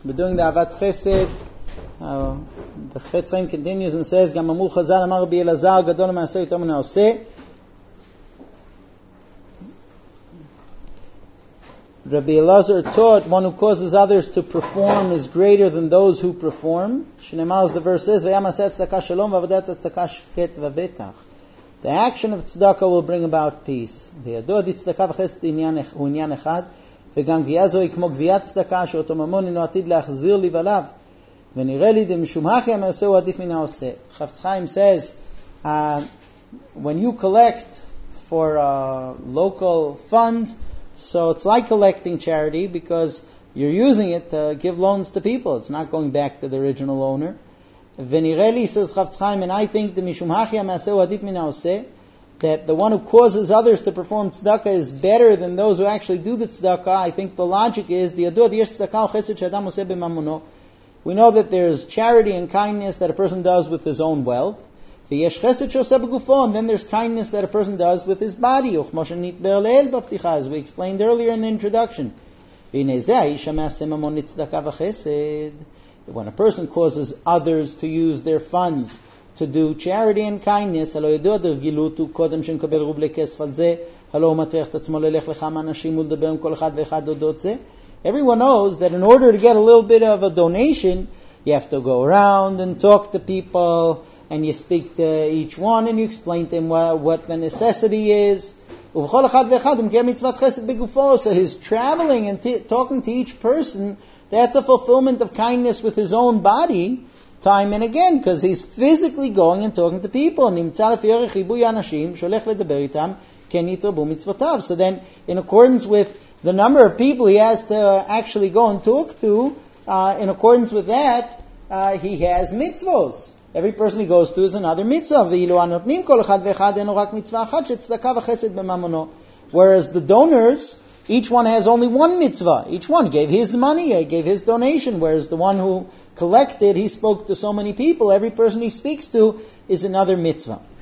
We're doing the Avat Chesed. The Chetz Chaim continues and says, "Gam amul Chazal amar Rabbi Elazar gadol ma'aseh yoter min ha'oseh." Rabbi Elazar taught one who causes others to perform is greater than those who perform. Shneimar, as the verse says, "V'yam aseh tzedakah shalom v'avodat tzedakah shket v'vetach." The action of tzedakah will bring about peace. V'yadua di tzedakah v'chesed hu inyan echad, v'gam gviya zohi kmo gviyat tzedakah she'oto mamon ino atid le'achzir livalav. V'nireh li demishum hachi ha'ma'aseh hu adif min ha'oseh. Chafetz Chaim says, when you collect for a local fund, so it's like collecting charity because you're using it to give loans to people. It's not going back to the original owner. V'nireli, says Chafetz Chaim, and I think the mishum hachi ha'ma'aseh adif min ha'oseh, that the one who causes others to perform tzedakah is better than those who actually do the tzedakah. I think the logic is the yadua yesh tzedakah chesed she'adam oseh b'mamono. We know that there's charity and kindness that a person does with his own wealth. V'yesh chesed she'oseh b'gufo, and then there's kindness that a person does with his body. Uchmo shenitber le'el b'pticha, as we explained earlier in the introduction. V'nei zeh ha'isha ma'aseh mamon tzedakah v'chesed. When a person causes others to use their funds to do charity and kindness, everyone knows that in order to get a little bit of a donation, you have to go around and talk to people, and you speak to each one, and you explain to him what the necessity is. So his traveling and talking to each person, that's a fulfillment of kindness with his own body, time and again, because he's physically going and talking to people. So then, in accordance with the number of people he has to actually go and talk to, in accordance with that, he has mitzvos. Every person he goes to is another mitzvah. Whereas the donors, each one has only one mitzvah. Each one gave his money, he gave his donation, whereas the one who collected, he spoke to so many people. Every person he speaks to is another mitzvah.